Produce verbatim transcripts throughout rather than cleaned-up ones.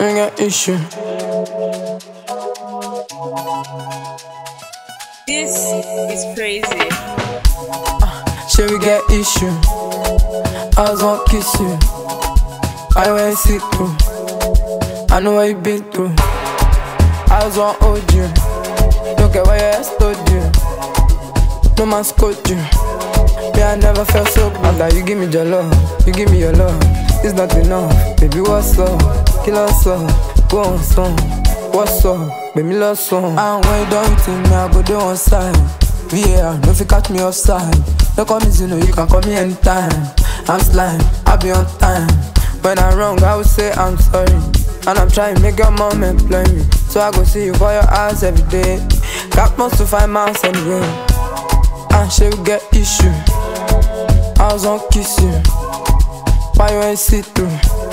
I got issue. This is crazy. Shall we get issue? I just want kiss you. I want see through. I know what you been through. I just want hold you. Look at what your ass told you. No man scold you. Me, I never felt so good. After you give me your love, you give me your love. It's not enough. Baby, what's up? Kill us up. Go on song. What's up? Baby, love song. And when you done with me, I go do on side. Yeah, no fi catch me outside. Don't call me Zeno, you can call me anytime. I'm slime, I'll be on time. When I'm wrong, I will say I'm sorry. And I'm trying to make your mom employ me. So I go see you for your house every day. Got most to five miles anyway. And she will get issue. I was on kiss you. Why you ain't see through?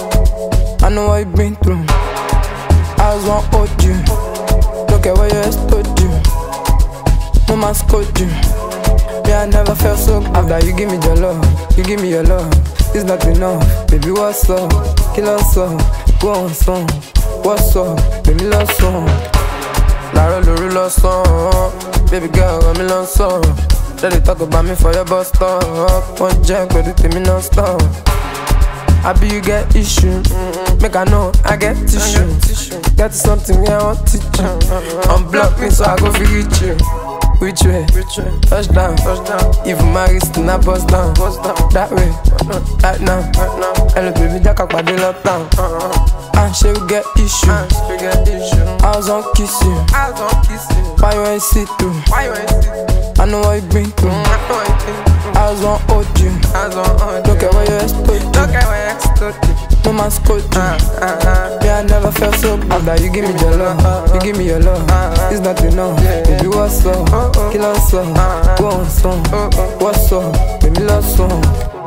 I know what you been through. I was on hold you. Look at what you ass told you. No man scold you. Me, I never felt so good. After you give me your love, you give me your love. It's not enough. Baby, what's up? Kill us up. Go on song. What's up? Baby, love song. Lara Luru love song. Baby girl, I'm in love song. Let they talk about me for your bus stop. One jack, but it take me non-stop. I be you get issue. Mm-hmm. Make I know I get tissue. I get, tissue. Get something where I want to teach you. Mm-hmm. Unblock me so I go fi reach you. Which way? Which way? Touchdown, touchdown. Even my wrist in that bust down, bust down. That way, right now, right now. Hello baby, that cock body lockdown. Uh-huh. And she will get issue. And she will get issue. I was on kiss you. I was on kiss you. Why you ain't see through? Why you ain't see through? I know what you been through. Mm, I know what you been through. I was on hold you. I was on hold you. Look at what you ex told you. Look at what you ex told you. No man scold you. Uh, uh, uh. Yeah, I never felt so good. After you give me your love, uh, uh, you give me your love. Uh, uh, it's not enough. Yeah, baby, what's up? Uh, uh, Kill us up. Uh, uh, Go on song. Uh, uh, what's up? Baby, love song.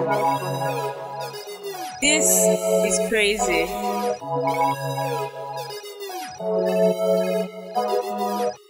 This is crazy.